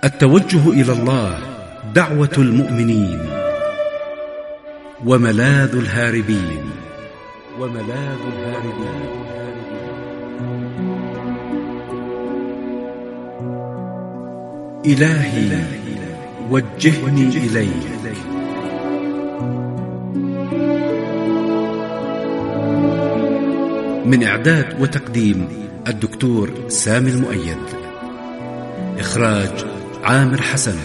التوجه إلى الله دعوة المؤمنين وملاذ الهاربين. إلهي وجهني إليك. من إعداد وتقديم الدكتور سامي المؤيد. إخراج عامر حسن.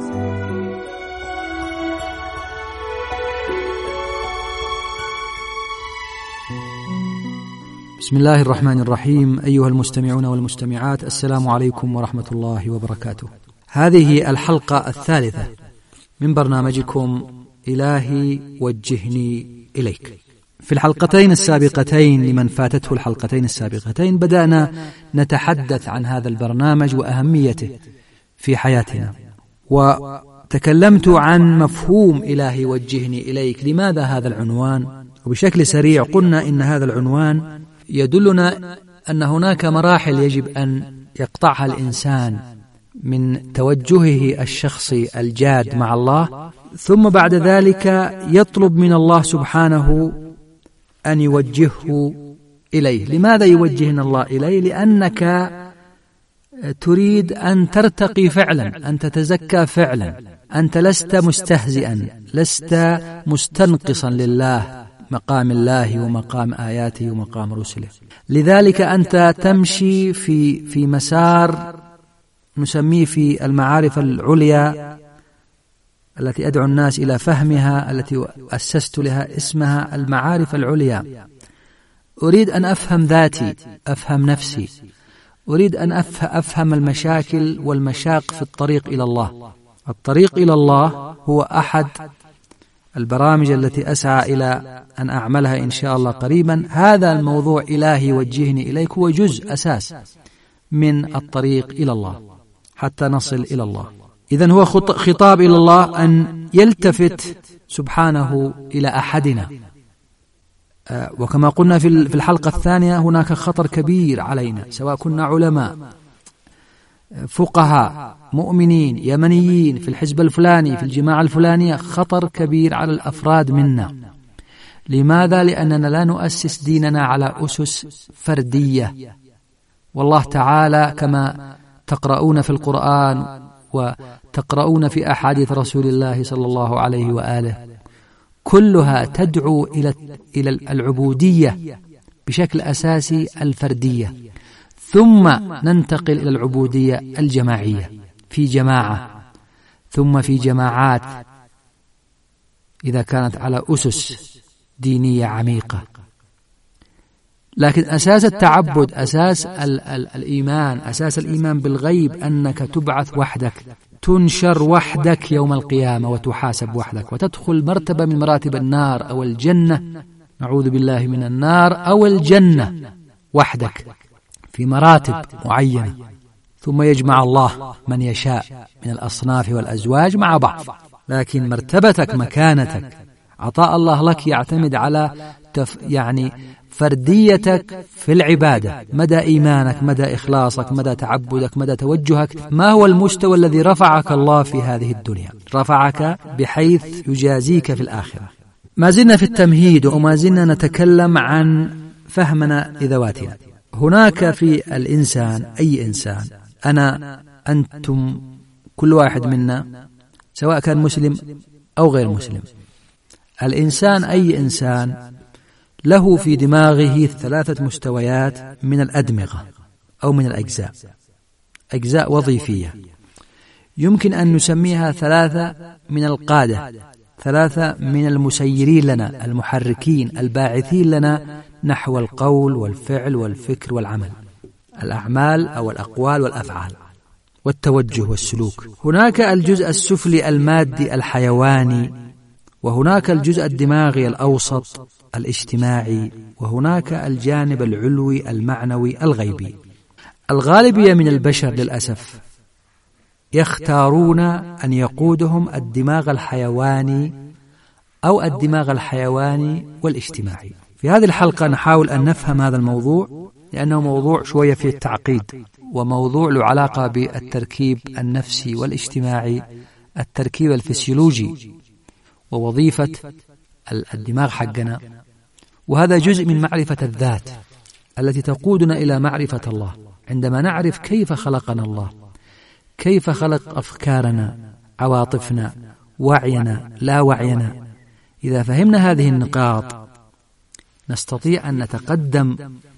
بسم الله الرحمن الرحيم. أيها المستمعون والمستمعات، السلام عليكم ورحمة الله وبركاته. هذه الحلقة الثالثة من برنامجكم إلهي وجهني إليك. في الحلقتين السابقتين، لمن فاتته الحلقتين السابقتين، بدأنا نتحدث عن هذا البرنامج وأهميته في حياتنا، وتكلمت عن مفهوم إلهي وجهني إليك. لماذا هذا العنوان؟ وبشكل سريع قلنا إن هذا العنوان يدلنا أن هناك مراحل يجب أن يقطعها الإنسان من توجهه الشخصي الجاد مع الله، ثم بعد ذلك يطلب من الله سبحانه أن يوجهه إليه. لماذا يوجهنا الله إليه؟ لأنك تريد أن ترتقي فعلا، أن تتزكى فعلا. أنت لست مستهزئا، لست مستنقصا لله، مقام الله ومقام آياته ومقام رسله. لذلك أنت تمشي في مسار نسميه في المعارف العليا التي أدعو الناس إلى فهمها، التي أسست لها اسمها المعارف العليا. أريد أن أفهم ذاتي، أفهم نفسي، أريد أن أفهم المشاكل والمشاق في الطريق إلى الله. الطريق إلى الله هو أحد البرامج التي أسعى إلى أن أعملها إن شاء الله قريبا. هذا الموضوع إلهي وجهني إليك هو جزء أساس من الطريق إلى الله حتى نصل إلى الله. إذن هو خطاب إلى الله أن يلتفت سبحانه إلى أحدنا. وكما قلنا في الحلقة الثانية، هناك خطر كبير علينا، سواء كنا علماء، فقهاء، مؤمنين، يمنيين، في الحزب الفلاني، في الجماعة الفلانية. خطر كبير على الأفراد منا. لماذا؟ لأننا لا نؤسس ديننا على أسس فردية. والله تعالى كما تقرؤون في القرآن وتقرؤون في أحاديث رسول الله صلى الله عليه وآله، كلها تدعو إلى العبودية بشكل أساسي الفردية، ثم ننتقل إلى العبودية الجماعية في جماعة، ثم في جماعات إذا كانت على أسس دينية عميقة. لكن أساس التعبد، أساس الإيمان، أساس الإيمان بالغيب أنك تبعث وحدك، تنشر وحدك يوم القيامة وتحاسب وحدك، وتدخل مرتبة من مراتب النار أو الجنة، نعوذ بالله من النار، أو الجنة وحدك في مراتب معينة. ثم يجمع الله من يشاء من الأصناف والأزواج مع بعض. لكن مرتبتك، مكانتك، عطاء الله لك يعتمد على فرديتك في العبادة. مدى إيمانك، مدى إخلاصك، مدى تعبدك، مدى توجهك. ما هو المستوى الذي رفعك الله في هذه الدنيا؟ رفعك بحيث يجازيك في الآخرة. ما زلنا في التمهيد، وما زلنا نتكلم عن فهمنا لذواتنا. هناك في الإنسان، أي إنسان، أنا، أنتم، كل واحد منا، سواء كان مسلم أو غير مسلم، الإنسان، أي إنسان، له في دماغه 3 مستويات من الأدمغة أو من الأجزاء، أجزاء وظيفية. يمكن أن نسميها 3 من القادة، 3 من المسيرين لنا، المحركين، الباعثين لنا نحو القول والفعل والفكر والعمل، الأعمال أو الأقوال والأفعال والتوجه والسلوك. هناك الجزء السفلي المادي الحيواني، وهناك الجزء الدماغي الأوسط الاجتماعي، وهناك الجانب العلوي المعنوي الغيبي. الغالبية من البشر للأسف يختارون أن يقودهم الدماغ الحيواني أو الدماغ الحيواني والاجتماعي. في هذه الحلقة نحاول أن نفهم هذا الموضوع، لأنه موضوع شوية فيه التعقيد، وموضوع له علاقة بالتركيب النفسي والاجتماعي، التركيب الفسيولوجي ووظيفة الدماغ حقنا. وهذا جزء من معرفة الذات التي تقودنا إلى معرفة الله. عندما نعرف كيف خلقنا الله، كيف خلق أفكارنا، عواطفنا، وعينا، لا وعينا، إذا فهمنا هذه النقاط نستطيع أن نتقدم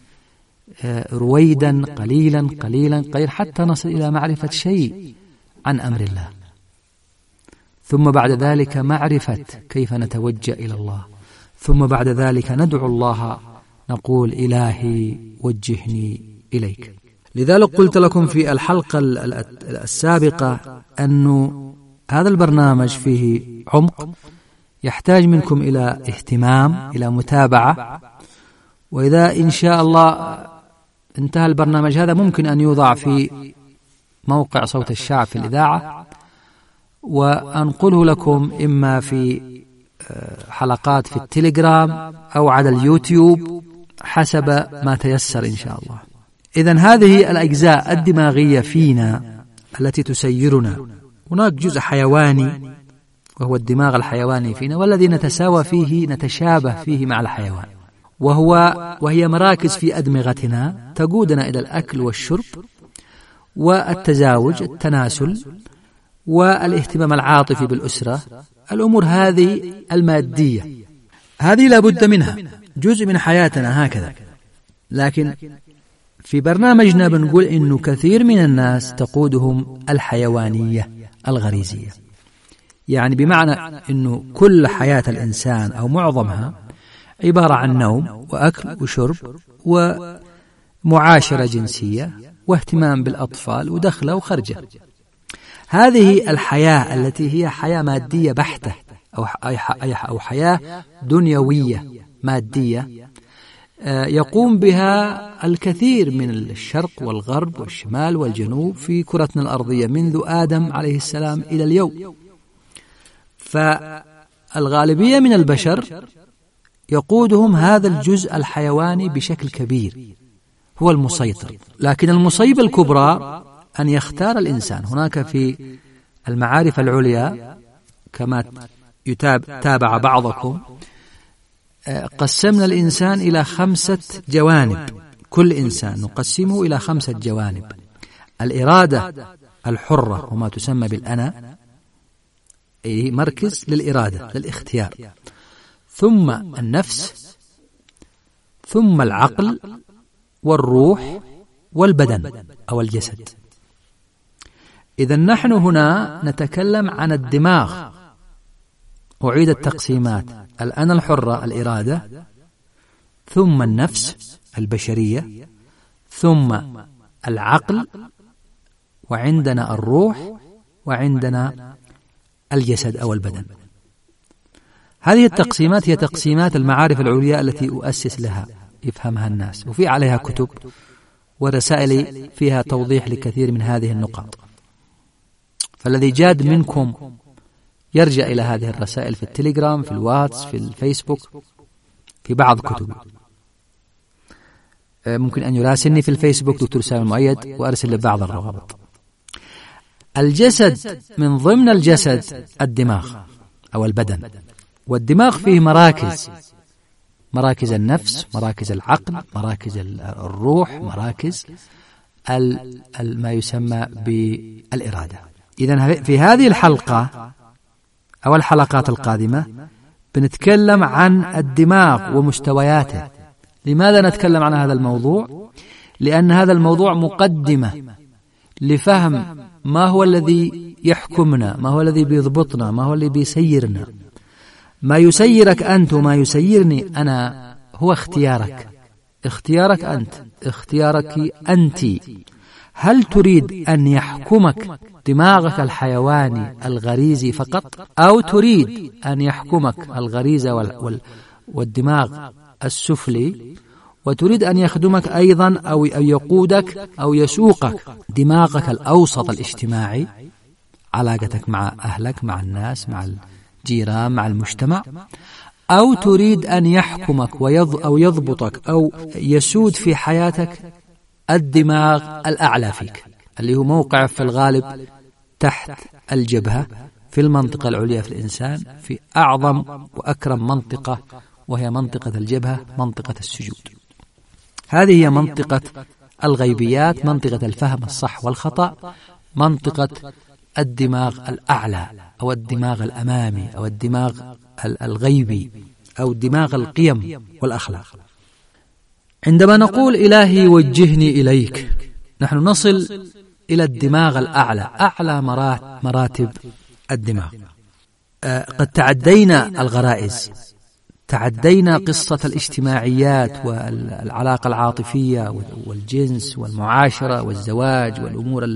رويدا قليلا حتى نصل إلى معرفة شيء عن أمر الله، ثم بعد ذلك معرفة كيف نتوجه إلى الله، ثم بعد ذلك ندعو الله، نقول إلهي وجهني إليك. لذلك قلت لكم في الحلقة السابقة أن هذا البرنامج فيه عمق، يحتاج منكم إلى اهتمام، إلى متابعة. وإذا إن شاء الله انتهى البرنامج هذا ممكن أن يوضع في موقع صوت الشعب في الإذاعة، وأنقله لكم إما في حلقات في التليجرام أو على اليوتيوب حسب ما تيسر إن شاء الله. إذن هذه الأجزاء الدماغية فينا التي تسيرنا. هناك جزء حيواني وهو الدماغ الحيواني فينا، والذي نتساوى فيه، نتشابه فيه مع الحيوان، وهي مراكز في أدمغتنا تقودنا إلى الأكل والشرب والتزاوج، التناسل، والاهتمام العاطفي بالأسرة. الأمور هذه المادية هذه لابد منها، جزء من حياتنا هكذا. لكن في برنامجنا بنقول إنه كثير من الناس تقودهم الحيوانية الغريزية، يعني بمعنى إنه كل حياة الإنسان أو معظمها عبارة عن نوم وأكل وشرب ومعاشرة جنسية واهتمام بالأطفال ودخله وخرجه. هذه الحياة التي هي حياة مادية بحتة أو حياة دنيوية مادية يقوم بها الكثير من الشرق والغرب والشمال والجنوب في كرتنا الأرضية منذ آدم عليه السلام إلى اليوم. فالغالبية من البشر يقودهم هذا الجزء الحيواني بشكل كبير، هو المسيطر. لكن المصيبة الكبرى أن يختار الإنسان. هناك في المعارف العليا كما تابع بعضكم قسمنا الإنسان إلى 5 جوانب، كل إنسان نقسمه إلى 5 جوانب: الإرادة الحرة وما تسمى بالأنا، أي مركز للإرادة للاختيار، ثم النفس، ثم العقل والروح والبدن أو الجسد. إذن نحن هنا نتكلم عن الدماغ. أعيد التقسيمات: الأنا الحرة الإرادة، ثم النفس البشرية، ثم العقل، وعندنا الروح، وعندنا الجسد أو البدن. هذه التقسيمات هي تقسيمات المعارف العليا التي أؤسس لها يفهمها الناس، وفي عليها كتب ورسائل فيها توضيح لكثير من هذه النقاط. فالذي جاد منكم يرجع إلى هذه الرسائل في التليجرام، في الواتس، في الفيسبوك، في بعض كتب. ممكن أن يراسلني في الفيسبوك دكتور سامي المؤيد وأرسل لبعض الروابط. الجسد، من ضمن الجسد الدماغ أو البدن، والدماغ فيه مراكز النفس، مراكز العقل، مراكز الروح، مراكز ما يسمى بالإرادة. إذن في هذه الحلقة أو الحلقات القادمة بنتكلم عن الدماغ ومستوياته. لماذا نتكلم عن هذا الموضوع؟ لأن هذا الموضوع مقدمة لفهم ما هو الذي يحكمنا، ما هو الذي بيضبطنا، ما هو الذي بيسيرنا. ما يسيرك أنت وما يسيرني أنا هو اختيارك أنت، اختيارك أنت. هل تريد أن يحكمك دماغك الحيواني الغريزي فقط، أو تريد أن يحكمك الغريزة والدماغ السفلي، وتريد أن يخدمك أيضا أو يقودك أو يسوقك دماغك الأوسط الاجتماعي، علاقتك مع أهلك، مع الناس، مع الجيران، مع المجتمع؟ أو تريد أن يحكمك أو يضبطك أو يسود في حياتك الدماغ الأعلى فيك، اللي هو موقع في الغالب تحت الجبهة في المنطقة العليا في الإنسان، في أعظم وأكرم منطقة، وهي منطقة الجبهة، منطقة السجود. هذه هي منطقة الغيبيات، منطقة الفهم الصح والخطأ، منطقة الدماغ الأعلى أو الدماغ الأمامي أو الدماغ الغيبي أو دماغ القيم والأخلاق. عندما نقول إلهي وجهني إليك، نحن نصل إلى الدماغ الأعلى، أعلى مراتب الدماغ. قد تعدينا الغرائز، تعدينا قصة الاجتماعيات والعلاقة العاطفية والجنس والمعاشرة والزواج والأمور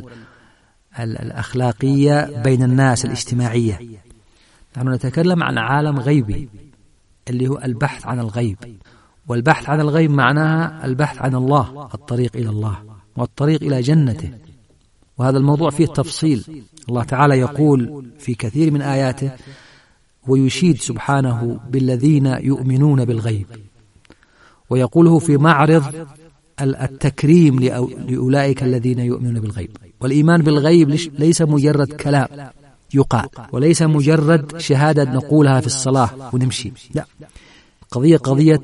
الأخلاقية بين الناس الاجتماعية. نحن نتكلم عن عالم غيبي اللي هو البحث عن الغيب، والبحث عن الغيب معناها البحث عن الله، الطريق إلى الله والطريق إلى جنته. وهذا الموضوع فيه تفصيل. الله تعالى يقول في كثير من آياته ويشيد سبحانه بالذين يؤمنون بالغيب، ويقوله في معرض التكريم لأولئك الذين يؤمنون بالغيب. والإيمان بالغيب ليس مجرد كلام يقال، وليس مجرد شهادة نقولها في الصلاة ونمشي، لا، قضية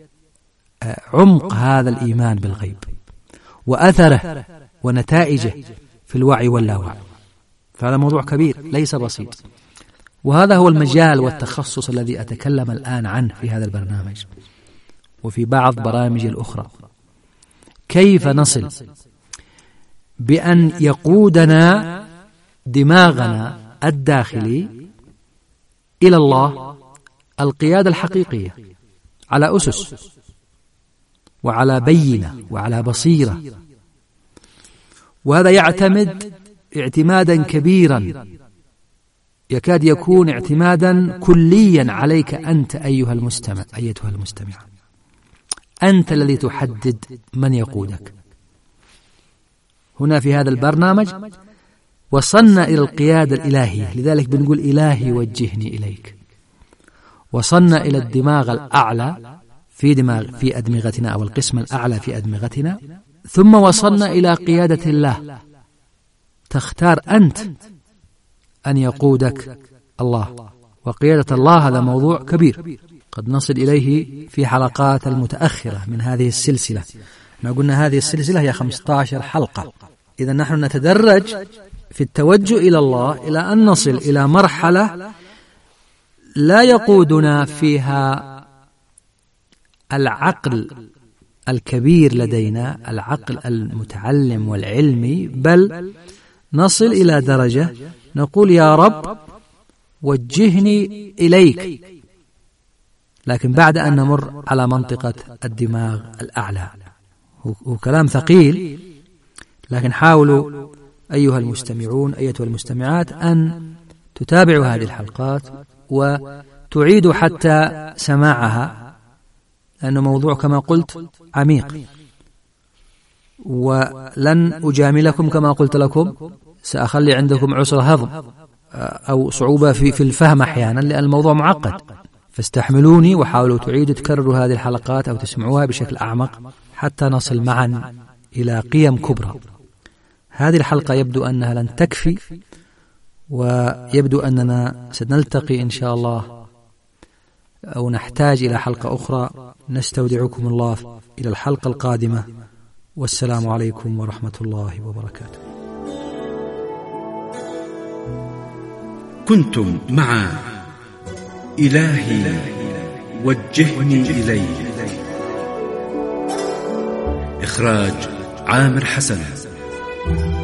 عمق هذا الإيمان بالغيب وأثره ونتائجه في الوعي واللاوعي. فهذا موضوع كبير ليس بسيط، وهذا هو المجال والتخصص الذي أتكلم الآن عنه في هذا البرنامج وفي بعض برامج الأخرى. كيف نصل بأن يقودنا دماغنا الداخلي إلى الله القيادة الحقيقية على أسس وعلى بينة وعلى بصيرة. وهذا يعتمد اعتمادا كبيرا، يكاد يكون اعتمادا كليا عليك أنت أيها المستمع، أيتها المستمعة. أنت الذي تحدد من يقودك. هنا في هذا البرنامج وصلنا إلى القيادة الإلهية، لذلك بنقول إلهي وجهني إليك. وصلنا إلى الدماغ الأعلى في أدمغتنا أو القسم الأعلى في أدمغتنا، ثم وصلنا إلى قيادة الله. تختار أنت أن يقودك الله، وقيادة الله هذا موضوع كبير قد نصل إليه في حلقات المتأخرة من هذه السلسلة. ما قلنا هذه السلسلة هي 15 حلقة. إذا نحن نتدرج في التوجه إلى الله إلى أن نصل إلى مرحلة لا يقودنا فيها العقل الكبير لدينا، العقل المتعلم والعلمي، بل نصل إلى درجة نقول يا رب وجهني إليك، لكن بعد أن نمر على منطقة الدماغ الأعلى. هو كلام ثقيل، لكن حاولوا أيها المستمعون أيتها المستمعات أن تتابعوا هذه الحلقات وتعيدوا حتى سماعها، لأنه موضوع كما قلت عميق، ولن أجاملكم كما قلت لكم، سأخلي عندكم عسر هضم أو صعوبة في الفهم أحيانا، لأن الموضوع معقد. فاستحملوني وحاولوا تعيدوا تكرروا هذه الحلقات أو تسمعوها بشكل أعمق حتى نصل معا إلى قيم كبرى. هذه الحلقة يبدو أنها لن تكفي، ويبدو أننا سنلتقي إن شاء الله أو نحتاج إلى حلقة أخرى. نستودعكم الله إلى الحلقة القادمة، والسلام عليكم ورحمة الله وبركاته. كنتم مع إلهي وجهني إليه، إخراج عامر حسن.